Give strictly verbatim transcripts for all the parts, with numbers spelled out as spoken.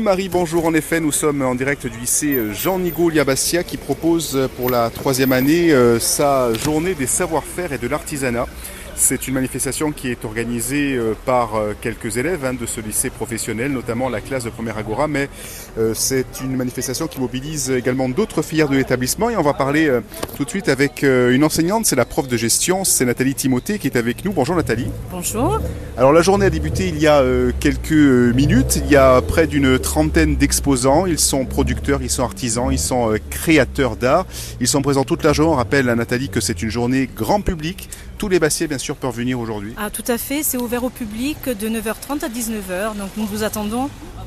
Marie, bonjour. En effet, nous sommes en direct du lycée Jean-Nigaud à Bastia qui propose pour la troisième année sa journée des savoir-faire et de l'artisanat. C'est une manifestation qui est organisée par quelques élèves de ce lycée professionnel, notamment la classe de première Agora, mais c'est une manifestation qui mobilise également d'autres filières de l'établissement et on va parler tout de suite avec une enseignante, c'est la prof de gestion, c'est Nathalie Timothée qui est avec nous. Bonjour Nathalie. Bonjour. Alors la journée a débuté il y a quelques minutes, il y a près d'une trentaine d'exposants, ils sont producteurs, ils sont artisans, ils sont créateurs d'art, ils sont présents toute la journée. On rappelle à Nathalie que c'est une journée grand public. Tous les Bastiais, bien sûr, peuvent venir aujourd'hui. Ah, tout à fait, c'est ouvert au public de neuf heures trente à dix-neuf heures, donc nous vous attendons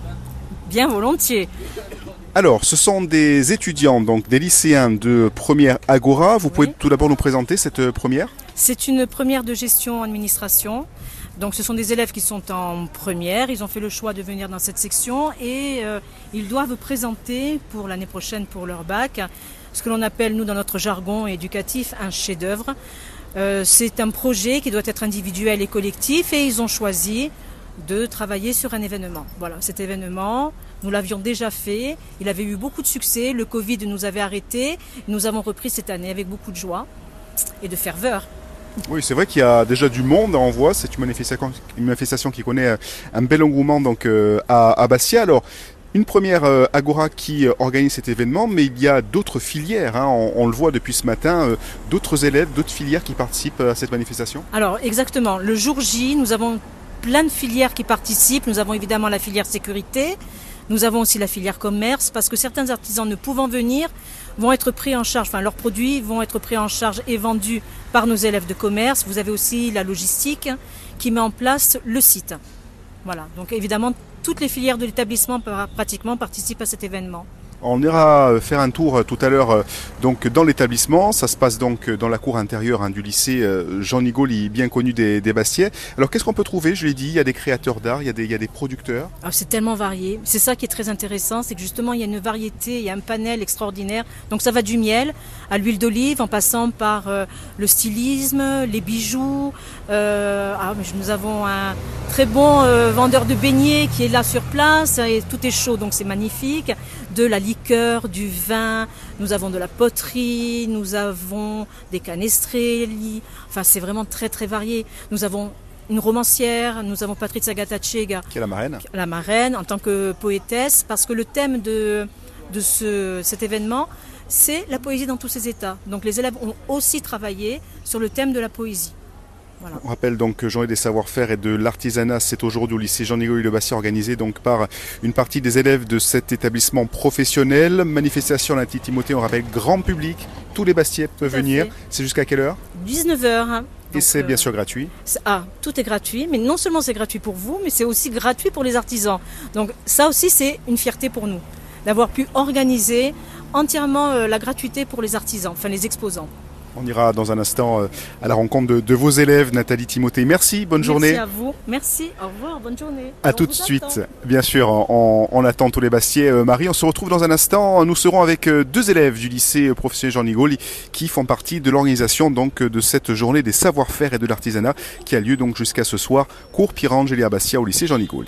bien volontiers. Alors, ce sont des étudiants, donc des lycéens de première Agora. Vous pouvez oui. tout d'abord nous présenter cette première ? C'est une première de gestion administration. Donc ce sont des élèves qui sont en première, ils ont fait le choix de venir dans cette section et euh, ils doivent présenter pour l'année prochaine pour leur bac ce que l'on appelle, nous, dans notre jargon éducatif, un chef-d'œuvre. Euh, c'est un projet qui doit être individuel et collectif et ils ont choisi de travailler sur un événement. Voilà, cet événement, nous l'avions déjà fait, il avait eu beaucoup de succès, le Covid nous avait arrêtés, nous avons repris cette année avec beaucoup de joie et de ferveur. Oui, c'est vrai qu'il y a déjà du monde en voie, c'est une manifestation, une manifestation qui connaît un bel engouement donc, euh, à, à Bastia. Alors, une première euh, Agora qui euh, organise cet événement, mais il y a d'autres filières, hein, on, on le voit depuis ce matin, euh, d'autres élèves, d'autres filières qui participent à cette manifestation. Alors exactement, le jour J, nous avons plein de filières qui participent, nous avons évidemment la filière sécurité, nous avons aussi la filière commerce, parce que certains artisans ne pouvant venir vont être pris en charge, enfin leurs produits vont être pris en charge et vendus par nos élèves de commerce. Vous avez aussi la logistique qui met en place le site. Voilà, donc évidemment, toutes les filières de l'établissement pratiquement participent à cet événement. On ira faire un tour tout à l'heure donc dans l'établissement. Ça se passe donc dans la cour intérieure hein, du lycée Jean-Nigaud, bien connu des, des Bastiais. Alors qu'est-ce qu'on peut trouver? Je l'ai dit, il y a des créateurs d'art, il y a des, il y a des producteurs. Alors, c'est tellement varié. C'est ça qui est très intéressant, c'est que justement il y a une variété, il y a un panel extraordinaire. Donc ça va du miel à l'huile d'olive, en passant par euh, le stylisme, les bijoux. Euh, ah, mais nous avons un très bon euh, vendeur de beignets qui est là sur place et tout est chaud, donc c'est magnifique. De la liqueur, du vin, nous avons de la poterie, nous avons des canestrelli, enfin c'est vraiment très très varié. Nous avons une romancière, nous avons Patrizia Gattacega, qui est la marraine. La marraine en tant que poétesse, parce que le thème de, de ce, cet événement, c'est la poésie dans tous ses états. Donc les élèves ont aussi travaillé sur le thème de la poésie. Voilà. On rappelle donc que Journée des savoir-faire et de l'artisanat, c'est aujourd'hui au lycée Jean-Nigaud Le Bastia, organisé donc par une partie des élèves de cet établissement professionnel. Manifestation Nathalie Timothée, on rappelle grand public, tous les Bastiais peuvent venir. C'est jusqu'à quelle heure? dix-neuf heures. Hein. Et c'est bien sûr gratuit. Ah, tout est gratuit, mais non seulement c'est gratuit pour vous, mais c'est aussi gratuit pour les artisans. Donc ça aussi c'est une fierté pour nous, d'avoir pu organiser entièrement euh, la gratuité pour les artisans, enfin les exposants. On ira dans un instant à la rencontre de, de vos élèves, Nathalie Timothée. Merci, bonne Merci journée. Merci à vous. Merci, au revoir, bonne journée. À tout de suite. Bien sûr, on, on attend tous les Bastiais. Euh, Marie, on se retrouve dans un instant. Nous serons avec euh, deux élèves du lycée professionnel Jean-Nigaud qui font partie de l'organisation donc de cette journée des savoir-faire et de l'artisanat qui a lieu donc jusqu'à ce soir, cours Pierre-Angeli à Bastia au lycée Jean-Nigaud.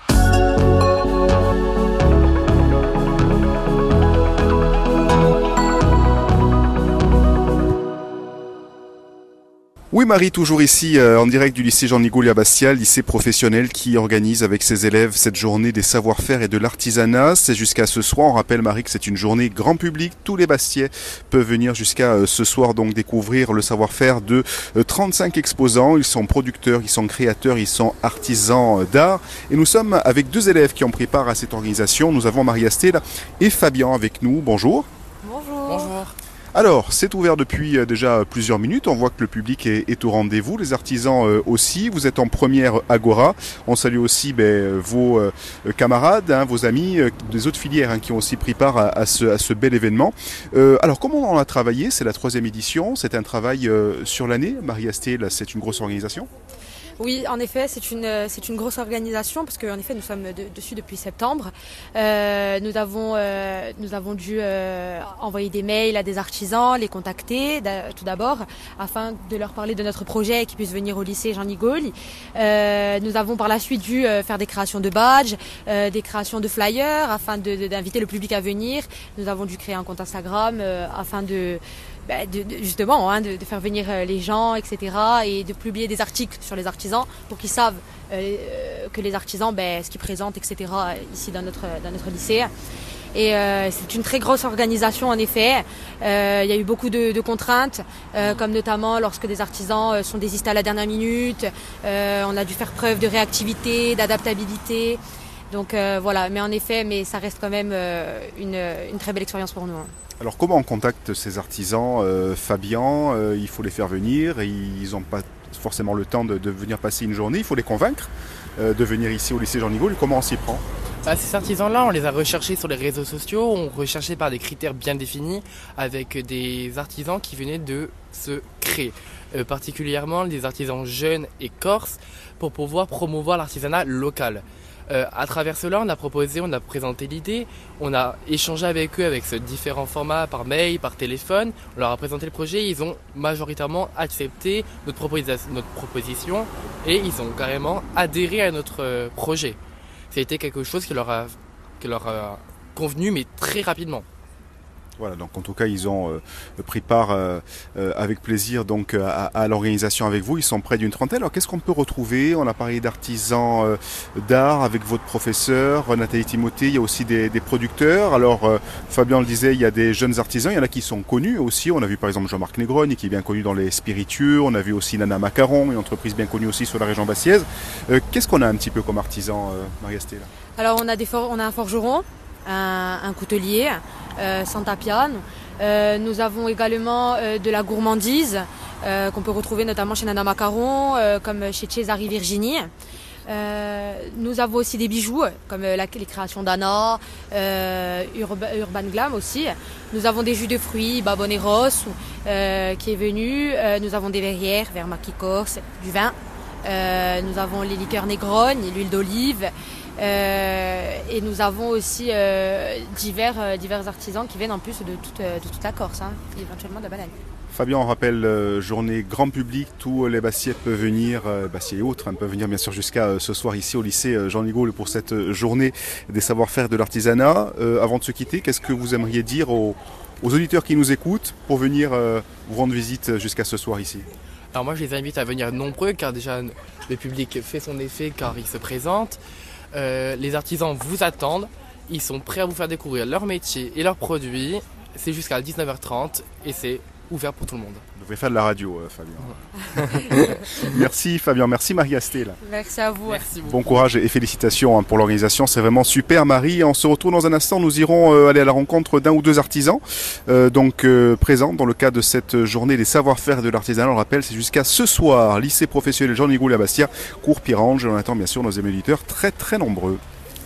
Oui Marie, toujours ici euh, en direct du lycée Jean-Nigaud à Bastia, lycée professionnel qui organise avec ses élèves cette journée des savoir-faire et de l'artisanat. C'est jusqu'à ce soir, on rappelle Marie que c'est une journée grand public, tous les Bastiais peuvent venir jusqu'à euh, ce soir donc découvrir le savoir-faire de euh, trente-cinq exposants. Ils sont producteurs, ils sont créateurs, ils sont artisans euh, d'art et nous sommes avec deux élèves qui ont pris part à cette organisation. Nous avons Marie-Astelle et Fabien avec nous. Bonjour. Bonjour. Bonjour. Alors, c'est ouvert depuis déjà plusieurs minutes. On voit que le public est, est au rendez-vous, les artisans euh, aussi. Vous êtes en première Agora. On salue aussi ben, vos euh, camarades, hein, vos amis euh, des autres filières hein, qui ont aussi pris part à, à, ce, à ce bel événement. Euh, alors, comment on a travaillé? C'est la troisième édition. C'est un travail euh, sur l'année. Marie-Astelle, c'est une grosse organisation. Oui, en effet, c'est une, c'est une grosse organisation parce qu'en effet, nous sommes de, dessus depuis septembre. Euh, nous, avons, euh, nous avons dû euh, envoyer des mails à des artisans, les contacter tout d'abord afin de leur parler de notre projet et qu'ils puissent venir au lycée Jean Nigol. Euh, nous avons par la suite dû euh, faire des créations de badges, euh, des créations de flyers afin de, de, d'inviter le public à venir. Nous avons dû créer un compte Instagram euh, afin de... Bah de, de, justement hein, de, de faire venir les gens, et cetera, et de publier des articles sur les artisans pour qu'ils savent euh, que les artisans, bah, ce qu'ils présentent, et cetera, ici dans notre, dans notre lycée. Et euh, c'est une très grosse organisation en effet. Euh, il y a eu beaucoup de, de contraintes, euh, comme notamment lorsque des artisans sont désistés à la dernière minute. Euh, on a dû faire preuve de réactivité, d'adaptabilité. Donc euh, voilà, mais en effet, mais ça reste quand même euh, une, une très belle expérience pour nous. Hein. Alors comment on contacte ces artisans euh, Fabien, euh, il faut les faire venir, et ils n'ont pas forcément le temps de, de venir passer une journée, il faut les convaincre euh, de venir ici au lycée Jean Nigol. Comment on s'y prend? Bah, ces artisans-là, on les a recherchés sur les réseaux sociaux, on recherchait par des critères bien définis, avec des artisans qui venaient de se créer, euh, particulièrement des artisans jeunes et corses, pour pouvoir promouvoir l'artisanat local. Euh, à travers cela, on a proposé, on a présenté l'idée, on a échangé avec eux avec ce différents formats par mail, par téléphone, on leur a présenté le projet, ils ont majoritairement accepté notre, proposi- notre proposition et ils ont carrément adhéré à notre euh, projet. C'était quelque chose qui leur a, qui leur a convenu, mais très rapidement. Voilà, donc en tout cas, ils ont euh, pris part euh, euh, avec plaisir donc à, à l'organisation avec vous. Ils sont près d'une trentaine. Alors, qu'est-ce qu'on peut retrouver? On a parlé d'artisans euh, d'art avec votre professeur, Nathalie Timothée. Il y a aussi des, des producteurs. Alors, euh, Fabien le disait, il y a des jeunes artisans. Il y en a qui sont connus aussi. On a vu par exemple Jean-Marc Negrogne, qui est bien connu dans les spiritueux. On a vu aussi Nana Macaron, une entreprise bien connue aussi sur la région bastiaise. Euh, qu'est-ce qu'on a un petit peu comme artisan, euh, Marie-Astée, là? Alors, on a, des for- on a un forgeron, un, un coutelier, euh, Santa Piano. Euh, nous avons également euh, de la gourmandise euh, qu'on peut retrouver notamment chez Nana Macaron, euh, comme chez Cesari Virginie. Euh, nous avons aussi des bijoux comme la, les créations d'Anna, euh, Urba, Urban Glam aussi. Nous avons des jus de fruits, Baboneros euh, qui est venu. Euh, nous avons des verrières, Vermaki Corse, du vin. Euh, nous avons les liqueurs Negrogne, l'huile d'olive. Euh, et nous avons aussi euh, divers, euh, divers artisans qui viennent en plus de toute, de toute la Corse, hein, et éventuellement de la Balagne. Fabien, on rappelle, euh, journée grand public, tous les Bastiais peuvent venir, euh, Bastiais et autres, hein, peuvent venir bien sûr jusqu'à euh, ce soir ici au lycée euh, Jean Nigol pour cette euh, journée des savoir-faire de l'artisanat. Euh, avant de se quitter, qu'est-ce que vous aimeriez dire aux, aux auditeurs qui nous écoutent pour venir euh, vous rendre visite jusqu'à ce soir ici? Alors moi je les invite à venir nombreux car déjà le public fait son effet car il se présente. Euh, les artisans vous attendent, ils sont prêts à vous faire découvrir leur métier et leurs produits. C'est jusqu'à dix-neuf heures trente et c'est ouvert pour tout le monde. Vous devez faire de la radio, euh, Fabien. Merci Fabien, merci Marie-Astée. Merci à vous. Merci beaucoup. Bon courage et félicitations hein, pour l'organisation, c'est vraiment super Marie. On se retrouve dans un instant, nous irons euh, aller à la rencontre d'un ou deux artisans euh, donc euh, présents dans le cadre de cette journée des savoir-faire de l'artisanat. On le rappelle, c'est jusqu'à ce soir, lycée professionnel Jean Nigol à Bastia, cours Pirange. On attend bien sûr nos émuliteurs très très nombreux.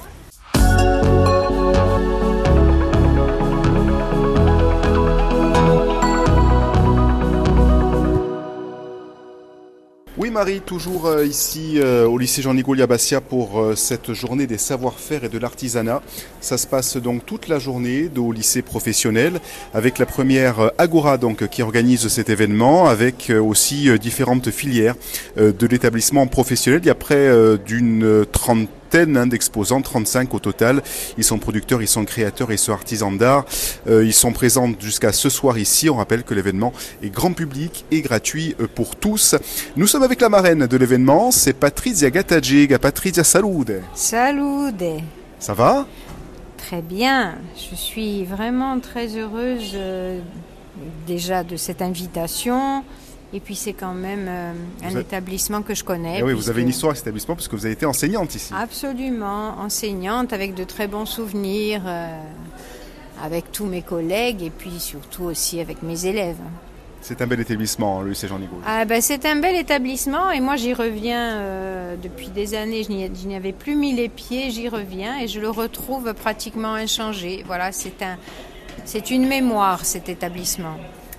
Oui Marie, toujours euh, ici euh, au lycée Jean Nigol à Bastia pour euh, cette journée des savoir-faire et de l'artisanat. Ça se passe donc toute la journée au lycée professionnel avec la première euh, Agora donc qui organise cet événement avec euh, aussi euh, différentes filières euh, de l'établissement professionnel. Il y a près euh, d'une trentaine d'exposants, trente-cinq au total. Ils sont producteurs, ils sont créateurs, ils sont artisans d'art. Euh, ils sont présents jusqu'à ce soir ici. On rappelle que l'événement est grand public et gratuit pour tous. Nous sommes avec la marraine de l'événement, c'est Patrizia Gattagega. Patrizia, salute. Salute. Ça va? Très bien. Je suis vraiment très heureuse euh, déjà de cette invitation. Et puis c'est quand même euh, un avez... établissement que je connais. Eh oui, puisque... vous avez une histoire avec cet établissement parce que vous avez été enseignante ici. Absolument, enseignante avec de très bons souvenirs, euh, avec tous mes collègues et puis surtout aussi avec mes élèves. C'est un bel établissement, le lycée Jean Nigol. Ah ben, c'est un bel établissement et moi j'y reviens euh, depuis des années. Je n'y, je n'y avais plus mis les pieds, j'y reviens et je le retrouve pratiquement inchangé. Voilà, c'est, un, c'est une mémoire cet établissement.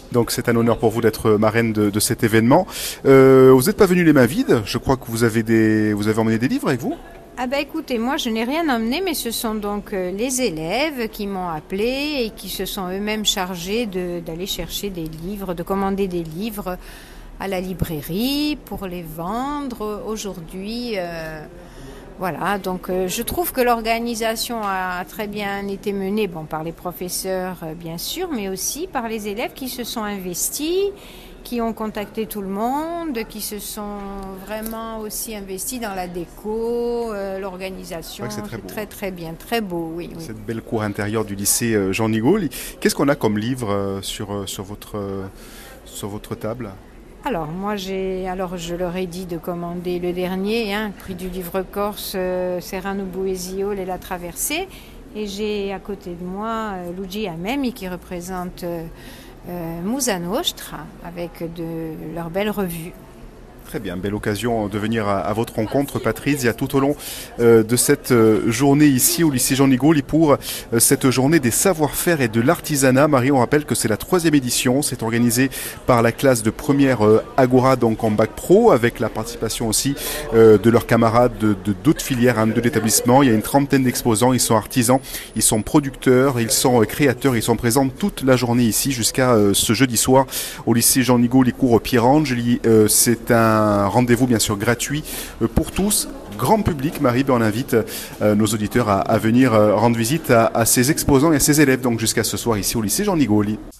Donc c'est un honneur pour vous d'être marraine de, de cet événement. Euh, vous n'êtes pas venu les mains vides, je crois que vous avez, des, vous avez emmené des livres avec vous? Ah ben écoutez, moi je n'ai rien emmené, mais ce sont donc euh, les élèves qui m'ont appelé et qui se sont eux-mêmes chargés de, d'aller chercher des livres, de commander des livres à la librairie pour les vendre aujourd'hui. Euh, voilà, donc euh, je trouve que l'organisation a très bien été menée, bon, par les professeurs euh, bien sûr, mais aussi par les élèves qui se sont investis, qui ont contacté tout le monde, qui se sont vraiment aussi investis dans la déco, euh, l'organisation. Ouais, c'est très beau. Très très bien, très beau, oui. oui. Cette belle cour intérieure du lycée Jean Nigaud. Qu'est-ce qu'on a comme livre euh, sur, euh, sur, votre, euh, sur votre table? Alors moi j'ai, alors je leur ai dit de commander le dernier, hein, prix du livre corse, euh, Serrano Boesiol et la traversée. Et j'ai à côté de moi euh, Luigi Amemi qui représente euh, Euh, Musa Nostra avec de leurs belles revues. Très bien, belle occasion de venir à, à votre rencontre, Patrizia, tout au long euh, de cette euh, journée ici au lycée Jean Nigaud pour euh, cette journée des savoir-faire et de l'artisanat. Marie, on rappelle que c'est la troisième édition, c'est organisé par la classe de première euh, Agora, donc en bac pro, avec la participation aussi euh, de leurs camarades de, de d'autres filières hein, de l'établissement. Il y a une trentaine d'exposants, ils sont artisans, ils sont producteurs, ils sont euh, créateurs, ils sont présents toute la journée ici jusqu'à euh, ce jeudi soir au lycée Jean Nigaud, les cours Pierre-Angeli. Euh, c'est un Un rendez-vous bien sûr gratuit pour tous, grand public. Marie, ben on invite euh, nos auditeurs à, à venir euh, rendre visite à, à ces exposants et à ces élèves donc jusqu'à ce soir ici au lycée Jean Nigaud.